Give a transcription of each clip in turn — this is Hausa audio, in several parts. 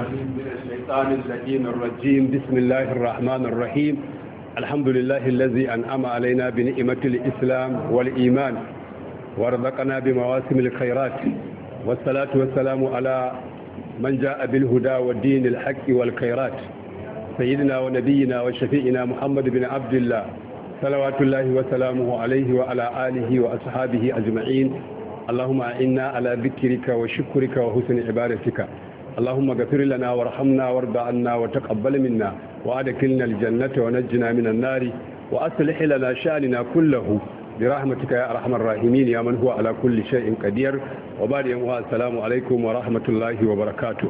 العليم من الشيطان اللعين الرجيم. بسم الله الرحمن الرحيم. الحمد لله الذي أنعم علينا بنعمة الإسلام والإيمان ورزقنا بمواسم الخيرات، والصلاة والسلام على من جاء بالهدى والدين الحق والخيرات، سيدنا ونبينا وشفيئنا محمد بن عبد الله صلوات الله وسلامه عليه وعلى آله وأصحابه أجمعين. اللهم إنا على ذكرك وشكرك وحسن عبادتك. اللهم اغفر لنا وارحمنا وارض عنا وتقبل منا وادخلنا الجنة ونجنا من النار وأصلح لنا شأننا كله برحمتك يا أرحم الراحمين يا من هو على كل شيء قدير. وبعد يوم السلام عليكم ورحمة الله وبركاته.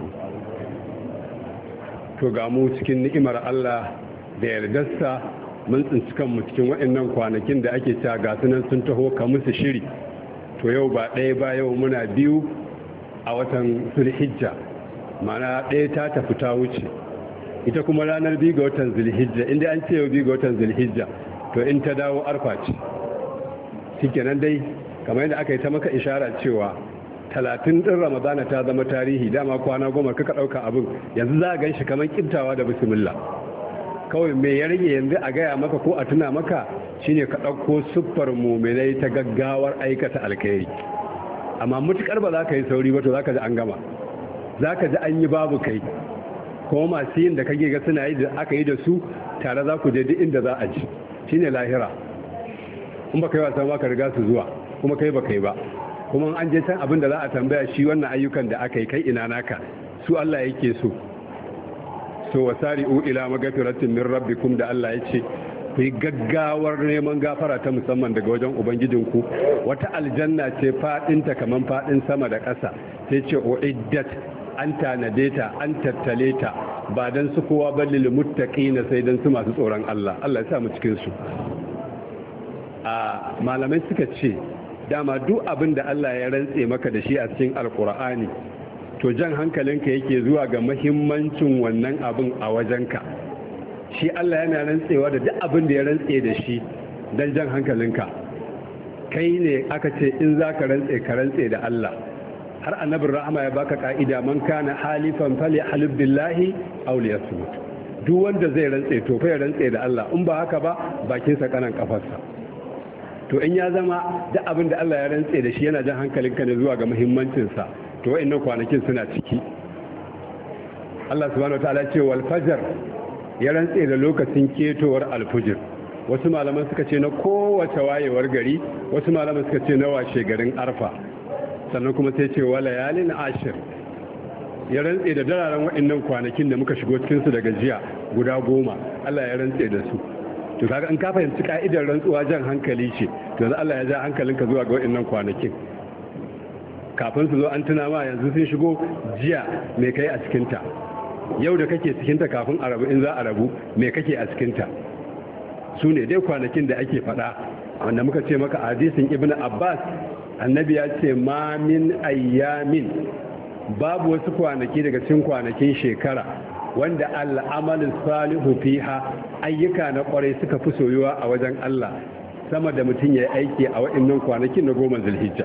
to ga mu cikin ni'imar Allah da yardarsa mun tsinci kanmu cikin waɗannan kwanakin da ake cewa ga sunan sun taho ka musu shiri. To yau ba ɗaya ba, yau muna biyu a watan Zulhijja, mana ɗaya ta tafi ta wuce, ita kuma ranar biyu ga watan Zulhijja. Inda an ce yau biyu ga watan Zulhijja, to in ta dawo arfa ce. Shikenan dai kamar yadda aka yi ta maka ishara cewa 30 ɗin Ramadana ta zama tarihi, dama kwana 10 kaka ɗauka abin, yanzu za a gan shi kamar ƙibtawa da bismillah. Kawai me ya rage yanzu a gaya maka ko a tuna maka shine ka ɗauko siffar muminai ta gaggawar aikata alkhairi. Amma mutukar ba za ka yi sauri ba to za ka ji an gama, za ka ji an yi babu kai, kuma masu yin da kage ga suna yi da aka yi da su tare za ku je duk inda za a ji. Shine lahira. In ba kai wasan ba ka riga su zuwa, kuma kai ba kai ba, kuma an je can abin da za a tambaya shi wannan ayyukan da aka yi kai ina naka, su Allah yake so. So wasari'u ila magfiratin min rabbikum da Allah ya ce ku yi gaggawar neman gafara ta musamman daga wajen ubangijinku. Wata aljanna ce fadinta kaman fadin sama da ƙasa, sai ce uiddat, an tanade ta, an tattale ta ba dan su kowa balil muttaqina, sai dan su masu tsoron Allah. Allah ya sa mu cikin su. A malamai suka ce dama duk abin da Allah ya rantse maka da shi a cikin alkur'ani, to jan hankalinka yake zuwa ga mahimmancin wannan abin a wajenka. Shi Allah yana rantsewa da duk abin da ya rantse da shi don jan hankalinka. Kai ne aka ce in za ka rantse da Allah. Har annabin rahama ya baka ka'ida, man kana halifan fali halif billahi aw liyasmut. Duk wanda zai rantse to fa ya rantse da Allah, in ba haka ba bakinsa kanan kafarsa. To in ya zama duk abin da Allah ya rantse da shi yana jan hankalinka ne zuwa ga muhimmancinsa, to wa'annan kwanakin suna ciki. Allah subhanahu wataala ce wal fajr, ya rantse da lokacin ketowar alfujir. Wasu malaman suka ce na kowace wayewar gari, wasu malaman suka ce na washe garin arfa. Sannan kuma sai ce wala yalin ashir, ya rantse da dararen wa'annan kwanakin da muka shigo cikin su daga jiya guda 10, Allah ya rantse da su. To kaga in ka fahimci ka'idar rantsuwa jan hankali ce, to yanzu Allah ya ja hankalinka zuwa ga wa'annan kwanakin. Kafin su zo an tuna ma yanzu sun shigo jiya me kai a cikinta, yau da kake cikinta kafin a rabu in za a rabu me kake a cikinta. Su ne dai kwanakin da ake faɗa, wanda muka ce maka hadisin Ibn Abbas, annabi ya ce ma min ayyamin, babu wasu kwanaki daga cikin kwanakin shekara wanda al'amalin salihu fiha, ayyuka na kwarai suka fi soyuwa a wajen Allah sama da mutum ya yi aiki a waɗannan kwanakin na 10 Zulhijja.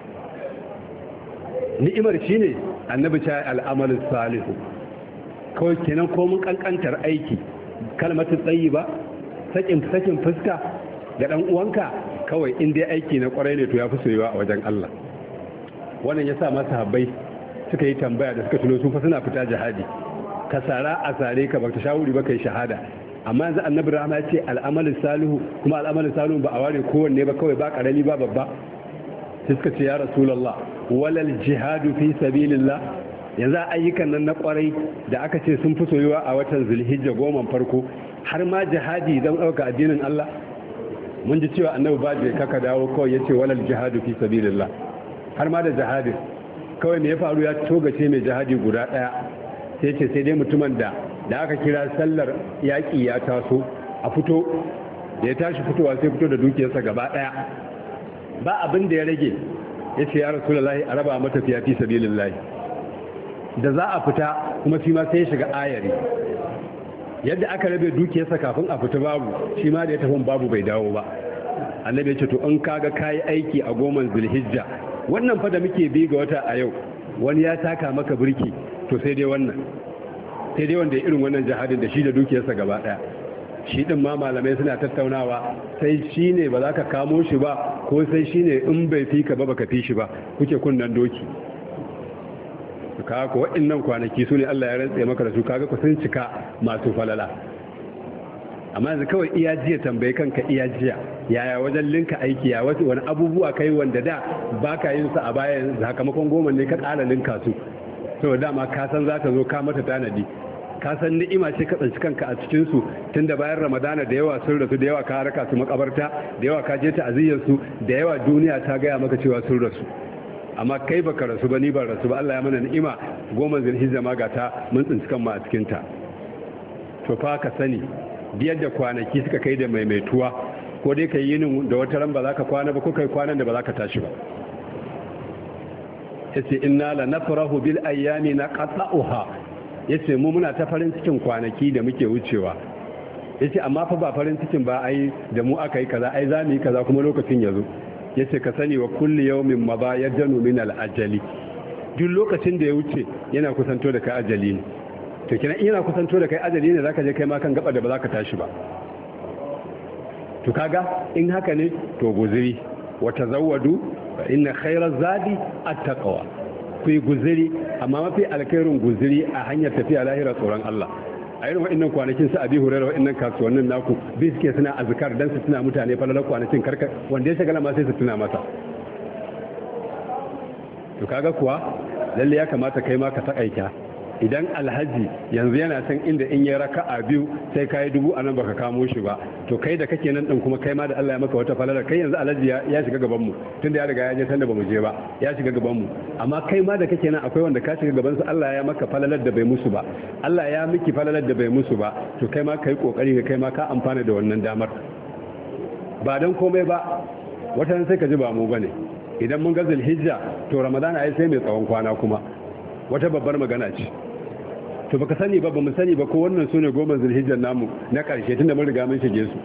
Ni'imar shi ne annabi ta al'amalin salihu, kawai kenan komun kankantar aiki, kalmatin tsayi ba, sakin fuska ga ɗan uwanka, kawai in dai aiki na kwarai ne to ya fi soyuwa a wajen Allah. Wannan ya sa masu habbai suka yi tambaya da suka tuno sun fa suna fita jihadi, ka sara a sare ka baka shawuri ba kai shahada. Amma yanzu annabi rahama ya ce al'amalin salihu, kuma al'amalin salihu ba a ware kowanne ba, kawai ba karami ba babba. Sai suka ce ya rasulullah walal jihadu fi sabilillah, yanzu ayyukan nan na kwarai da aka ce sun fi soyuwa a watan Zulhijja 10 farko, har ma jihadi don ɗauka addinin Allah. Mun ji cewa annabi ba je kaka dawo kawai yace walal jihadu fi sabilillah, har ma da jihadi kawai ne ya faru, ya togace mai jihadi guda ɗaya, sai ce sai dai mutumin da aka kira sallar yaƙi ya taso a fito, da ya tashi fitowa sai fito da dukiyarsa gaba ɗaya, ba abin da ya rage. Ya ce ya rasulullahi a raba matafiya fi sabilillahi. Da za a fita kuma shi ma sai ya shiga ayari, yadda aka rabe dukiyarsa kafin a fita babu, shi ma da ya tafi babu bai dawo ba. Annabi ya ce to in kaga kayi aiki a 10 Zulhijja, wannan fa da muke bi ga wata a yau, wani ya taka maka birki, to sai dai wannan sai dai wanda ya irin wannan jihadin da shi da dukiyarsa gaba daya shi din ma malamai suna tattaunawa sai shi ne ba za ka kamo shi ba ko sai shi ne in bai fi ka ba baka fi shi ba kuke kunnan doki kaga ko waɗannan kwanaki su ne Allah ya rantse maka da su kaga ku sun cika masu falala amma yanzu kawai iya jiya tambayi kanka iya jiya yaya wajen linka aiki ya wasu wani abubuwa kai wanda da baka yin su a bayan sakamakon goma ne ka ƙara linka su saboda dama ka san za ka zo ka mata tanadi ka san ni'ima ce ka tsanci kanka a cikin su tunda bayan ramadana da yawa sun rasu da yawa ka raka su makabarta da yawa ka je ta'aziyyar su da yawa duniya ta gaya maka cewa sun rasu amma kai baka rasu ba ni ban rasu ba Allah ya mana ni'ima goma zulhijja ma ga ta mun tsinci kanmu a cikin ta to fa ka sani biyar da kwanaki suka kai da maimaituwa ko dai kai yinin da wata ran ba za ka kwana ba ko kai kwanan da ba za ka tashi ba yace inna la nafrahu bil ayyami naqta'uha yace mu muna ta farin cikin kwanaki da muke wucewa yace amma fa ba farin cikin ba ai da mu aka yi kaza ai za mu yi kaza kuma lokacin yazo yace ka sani wa kulli yawmin ma ba yajanu min al ajali duk lokacin da ya wuce yana kusanto da kai ajali ne to kina ina kusanto da kai ajali ne zaka je kai ma kan gaba da ba za ka tashi ba to kaga in haka ne to guziri wa tazawwadu fa inna khayra zadi at-taqwa ku yi guziri amma mafi alkhairin guziri a hanyar tafiya lahira tsoron Allah a irin wa'annan kwanakin su abi hurairar wa'annan kasuwannin naku bi suke suna azkar dan su tuna mutane falalar kwanakin karka wanda ya shagala ma sai su tuna masa to kaga kuwa lalle ya kamata kai ma ka takaita idan alhaji yanzu yana san inda in yi raka'a biyu sai ka yi 1000 anan baka kamo shi ba to kai da kake nan din kuma kai ma da Allah ya maka wata falala kai yanzu alhaji ya shiga gaban mu tunda ya riga ya je tanda bamu je ba ya shiga gaban mu amma kai ma da kake nan akwai wanda ka shiga gaban su Allah ya maka falalar da bai musu ba Allah ya miki falalar da bai musu ba to kai ma kai kokari kai ma ka amfana da wannan damar ba dan komai ba wata sai ka ji ba mu bane idan mun ga zulhijja to ramadana ai sai mai tsawon kwana kuma wata babbar magana ce to baka sani ba mu sani ba ko wannan sune goma zulhijjar namu na karshe tunda mun riga mun shige su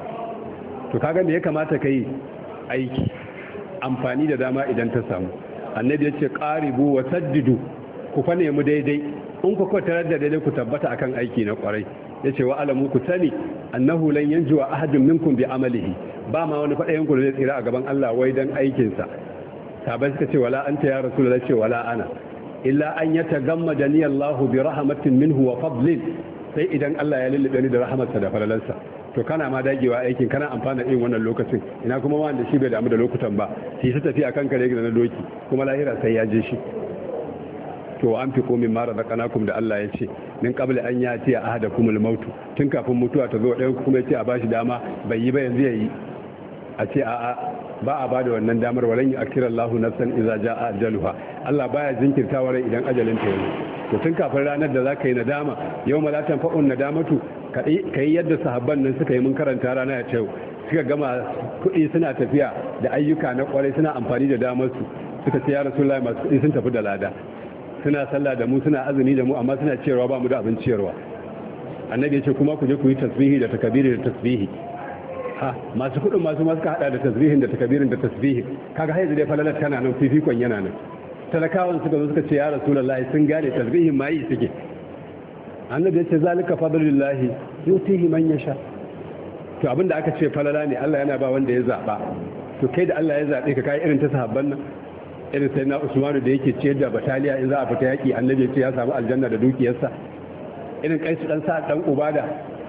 to kaga me ya kamata kai aiki amfani da dama idan ta samu annabi ya ce qaribu wa saddidu ku fa nemi daidai in ku tarar da daidai ku tabbata akan aiki na kwarai yace wa alamu ku sani annahu lan yanjuwa ahadun minkum bi amalihi ba ma wani fadayen ku da zai tsira a gaban Allah wai dan aikin sa sabai suka ce wala anta ya rasulullahi ce wala ana illa an yatagamma ni Allahu bi rahmatin minhu wa fadlin sai idan Allah ya lullube ni da rahmatsa da falalansa to kana ma dagewa aikin kana amfana irin wannan lokacin ina kuma wanda shi bai damu da lokutan ba shi su tafi akan kare na doki kuma lahira sai ya je shi to an fi komin mara da kanakum da Allah ya ce min qabla an yati ahadakumul maut tun kafin mutuwa ta zo ɗayan kuma ya ce a bashi dama bai yi ba yanzu yayi a ce a'a ba a bada wannan damar walan yu'akhiru Allahu nafsan idza jaa ajaluha Allah baya jinkirtawa rai idan ajalin ta yanzu to tun kafin ranar da zaka yi nadama yawma la tanfa'un nadamatu kai yadda sahabban nan suka yi mun karanta rana ya ce suka gama kuɗi suna tafiya da ayyuka na kwarai suna amfani da damar su suka ce ya rasulullahi masu kuɗi sun tafi da lada suna sallah da mu suna azumi da mu amma suna ciyarwa ba mu da abin ciyarwa annabi ya ce kuma ku je ku yi tasbihi da takabiri da tasbihi ha masu kudin masu suka hada da tasbihin da takabirin da tasbihin kaga haizu dai falalar tana nan fifikon yana nan talakawan suka zo suka ce ya rasulullahi sun gane tasbihin ma yi suke annabi ya ce zalika fadlullahi yutihi man yasha to abinda aka ce falala ne Allah yana ba wanda ya zaba to kai da Allah ya zabe ka kai irin ta sahabban nan irin sai na Usmanu da yake ciyar da bataliya in za a fita yaki annabi ya ce ya samu aljanna da dukiyarsa irin kaisu dan sa dan ubada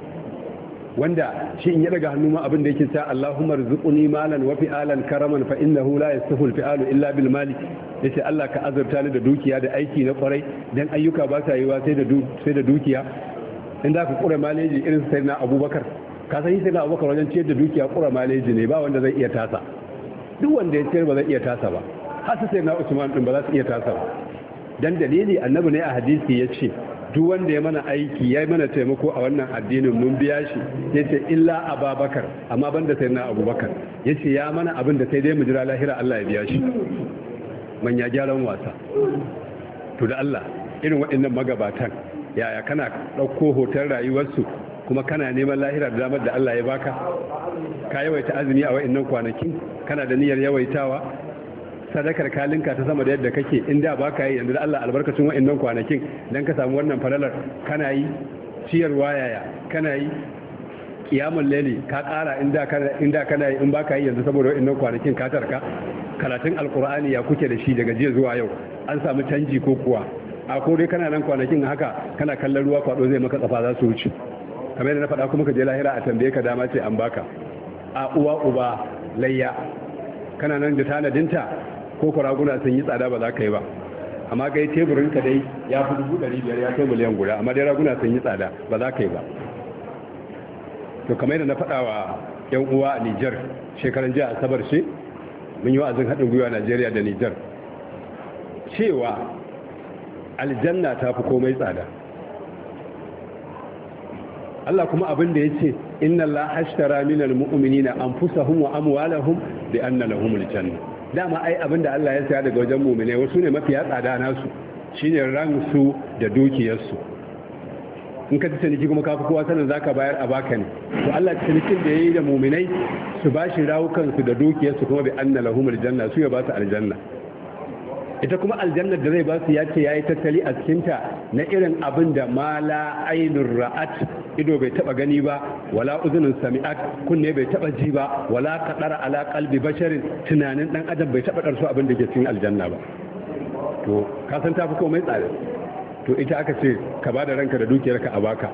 wanda shi in ya daga hannu ma abin da yake ta Allahumma rzuqni malan wa fi'alan karaman fa innahu la yastahu al-fi'alu illa bil mali yace Allah ka azurta ni da dukiya da aiki na kwarai dan ayyuka ba sa yiwa sai da dukiya in da ka kura maleji irin sai na Abubakar ka san sai na Abubakar wajen ciyar da dukiya kura maleji ne ba wanda zai iya tasa duk wanda ya ciyar ba zai iya tasa ba har sai na Usman din ba za su iya tasa ba dan dalili annabi ne a hadisi yace duk wanda ya mana aiki ya mana taimako a wannan addinin mun biya shi ya ce illa ababakar amma banda sai na abubakar ya ce ya mana abin da sai dai mu jira lahira Allah ya biya shi manya gyaran wasa to da Allah irin waɗannan magabatan yaya kana ɗauko hoton rayuwarsu kuma kana neman lahira da damar da Allah ya baka ka yawaita azumi a waɗannan kwanakin kana da niyyar yawaitawa sadakar kalinka ta sama da yadda kake inda ba ka yi yanzu da Allah albarkacin wa'annan kwanakin dan ka samu wannan falalar kana yi ciyarwa yaya kana yi kiyamul laili ka ƙara inda kana yi in ba ka yi yanzu saboda wa'annan kwanakin ka tarka karatun alqur'ani ya kuke da shi daga jiya zuwa yau an samu canji ko kuwa a ko dai kana nan kwanakin haka kana kallon ruwa kwado zai maka tsafa za su wuce kamar yadda na faɗa kuma ka je lahira a tambaye ka dama ce an baka a uwa uba layya kana nan da tanadinta ko raguna sun yi tsada ba za ka yi ba amma kai teburin ka dai ya fi 500 ya kai miliyan guda amma dai raguna sun yi tsada ba za ka yi ba to kamar yadda na faɗa wa yan uwa a Nijar shekaran jiya asabar ce mun yi wa'azin haɗin gwiwa Najeriya da Nijar cewa aljanna ta fi komai tsada Allah kuma abin da ya ce inna Allah hashtara minal mu'minina anfusahum wa amwalahum bi anna lahumul janna dama ai abin da Allah ya saya daga wajen mu'mine wasu ne mafiya tsada nasu shine ransu da dukiyarsu in ka ciniki kuma kafi kowa sanin zaka bayar a baka ne to Allah cinikin da yayi da mu'minai su bashi rawukan su da dukiyarsu kuma bi anna lahumul janna su ya ba su aljanna ita kuma aljannar da zai ba su ya ce ya yi tattali a cikinta na irin abin da mala ainihin ra'at ido bai taba gani ba wala uzunin sami'at kunne bai taba ji ba wala kadara ala kalbi basharin tunanin dan adam bai taba darso abin da ke cikin aljanna ba to ka san tafi komai tsare to ita aka ce ka bada ranka da dukiyarka a baka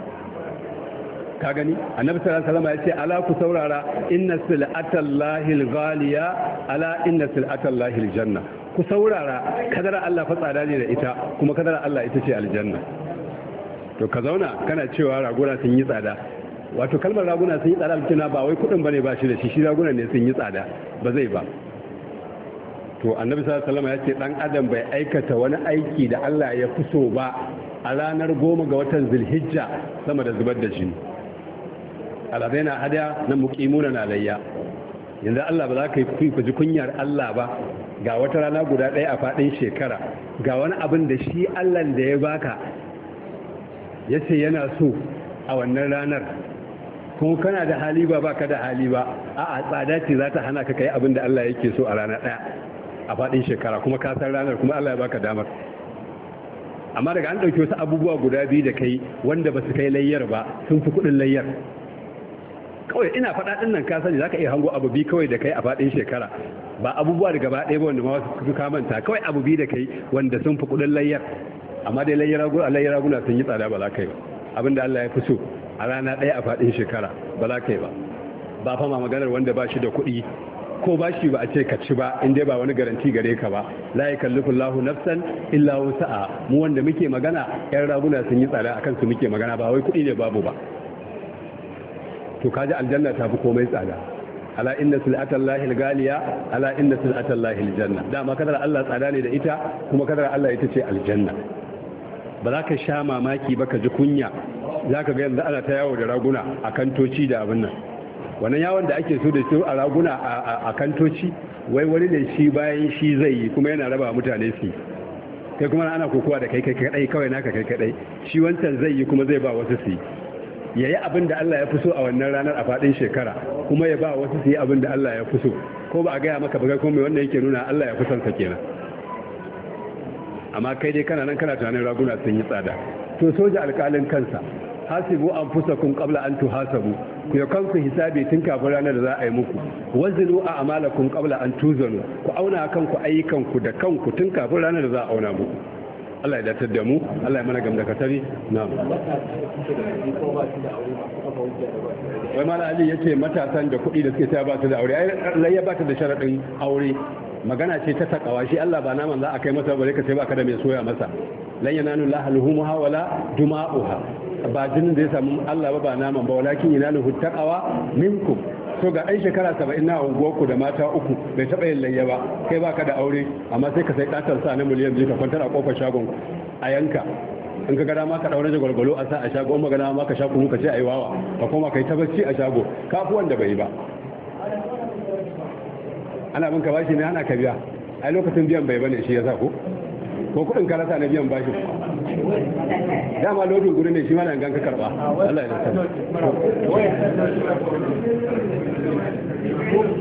ka gani annabi sallallahu alaihi wasallam ya ce ala ku saurara inna sil'atallahi al-ghaliya ala inna sil'atallahi al-janna ku saurara kadara Allah fa tsada ne da ita kuma kadara Allah ita ce aljanna to ka zauna kana cewa raguna sun yi tsada wato kalmar raguna sun yi tsada aljanna ba wai kudin bane ba shi da shi raguna ne sun yi tsada ba zai ba to annabi sallallahu alaihi wasallam ya ce dan adam bai aikata wani aiki da Allah ya fi so ba a ranar 10 ga watan Zulhijja sama da zubar da jini alabaina hada na muqimuna na layya yanzu Allah ba za ka yi ji kunyar Allah ba ga wata rana guda ɗaya a faɗin shekara ga wani abin da shi Allah da ya baka ya ce yana so a wannan ranar kuma kana da hali ba baka da hali ba a'a tsada ce za ta hana ka kai abin da Allah yake so a rana ɗaya a faɗin shekara kuma ka san ranar kuma Allah ya baka damar amma daga an ɗauki wasu abubuwa guda biyu da kai wanda ba su kai layyar ba sun fi kuɗin layyar kawai ina faɗa ɗin nan ka sani za ka iya hango abu biyu kawai da kai a faɗin shekara ba abubuwa da gaba ɗaya ba wanda ma wasu ka manta kawai abu biyu da kai wanda sun fi kuɗin layyar amma dai layyar raguna sun yi tsada ba za ka yi ba abinda Allah ya fi so a rana ɗaya a faɗin shekara ba za ka yi ba ba fa ma maganar wanda ba shi da kuɗi ko ba shi ba a ce ka ci ba in dai ba wani garanti gare ka ba la yakallifu Allahu nafsan illa wusa'a mu wanda muke magana yan raguna sun yi tsada akan su muke magana ba wai kuɗi ne babu ba to kaji aljanna ta fi komai tsada ala inna sil'atallahi al-ghaliya ala inna sil'atallahi al-janna dama kadar Allah tsada ne da ita kuma kadar Allah ita ce aljanna ba za ka sha mamaki ba ka ji kunya za ka ga yanzu ana ta yawo da raguna a kantoci da abin nan wannan yawon da ake so da su a raguna a kantoci wai wani ne shi bayan shi zai yi kuma yana raba mutane su kai kuma ana kokowa da kai kadai kawai naka kai kadai shi wancan zai yi kuma zai ba wasu su ya yi abin da Allah ya fi so a wannan ranar a faɗin shekara kuma ya ba wasu su yi abin da Allah ya fi so ko ba a gaya maka ba kuma mai wannan yake nuna Allah ya fi son sa kenan amma kai dai kana nan kana tunanin raguna sun yi tsada to soja alƙalin kansa hasibu anfusakum qabla an tuhasabu ku ya kanku hisabi tun kafin ranar da za a yi muku wazinu a amalakum qabla an tuzanu ku auna kanku ayyukanku da kanku tun kafin ranar da za a auna muku Allah ya datar da mu Allah ya mana gamdakatari na'am wai mala ali yace matasan da kuɗi da suke ta ba su da aure ai ya ba ta da sharadin aure magana ce ta takawa shi Allah ba naman za a kai masa bare ka sai ba ka da mai soya masa lan yanalu la haluhumha wala duma'uha ba jinin da ya samu Allah ba naman ba walakin yanalu taqwa minkum so ga ɗan shekara 70 na unguwarku da mata uku bai taɓa yin layya ba kai baka da aure amma sai ka sai katon sa na miliyan 2 ka kwantar a kofar shagon a yanka in ka gada ma ka daure da gwalgwalo a sa a shago in magana ma ka sha kunu ka ce ayi wawa ka koma kai ta bacci a shago kafu wanda bai ba ana bin ka bashi ne ana ka biya ai lokacin biyan bai bane shi yasa ko kudin ka rasa na biyan bashi dama lodin guri ne shi ma da ganka karba Allah ya